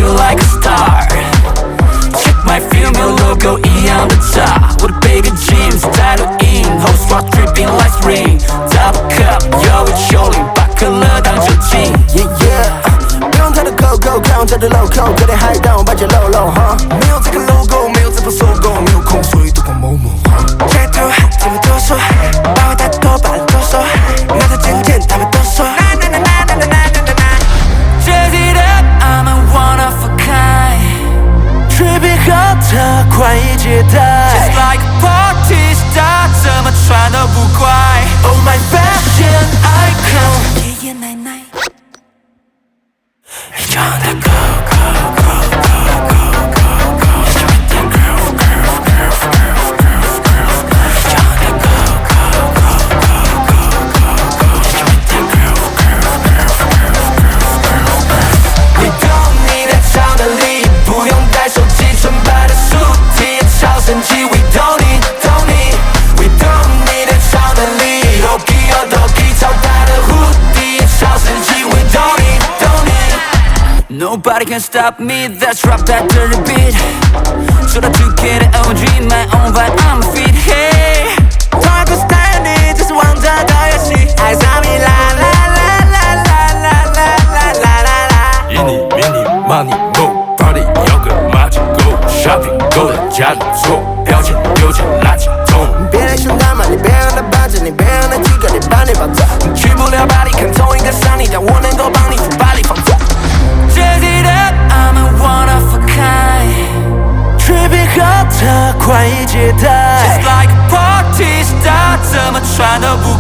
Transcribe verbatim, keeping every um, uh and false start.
feel like a star. Check my film, your logo E on the top. 우리 big dreams 따로인 Host rock dripping like spring. Double cup, yo it's rolling 바클러 당첨지. Yeah yeah Build to the go-go, count to the loco. 그래 high down, but you're low low, huh? Music a logo, music a sogo. 밀콩 소리 두고 뭐뭐, huh? 제도 하트면 도서 바와 다또 발도서 나도 찐찐 담에 떠서 Jazz it up, I'm a one of a kind. Trippy 같아, crazy다. Just like a party star, 怎么穿都不怪。 Oh my fashion icon. Yeah yeah night night. You're the go go go go go go go. With the groove groove groove groove groove groove. You're the go go go go go go go. With the groove groove groove groove groove groove. We don't need a channel, 不用带手机，纯白的素 T 超神奇。We don't need, don't need, we don't need a channel. Loki or Doki 超大的蝴蝶，超神奇。We don't need, don't need. Nobody can stop me. That's rap that dirty beat. So that you get an O G, my own vibe, I'm feet. Hey, Talk style, just 왕자 더 열심히. 아이사미 la la la la la la la la la la. 이니 미니 많이 모 party 연극 마치고 쇼핑 고른 자동소表情丢进垃圾桶别来凶他嘛，你别让他霸着你，别让他几个，你把你绑走。 去不了巴黎，看同一个上你，但我能够帮你从巴黎放纵。Jazz it up, I'm a one of a kind. Trippy 같아, crazy다. Just like a party star, 怎么穿都不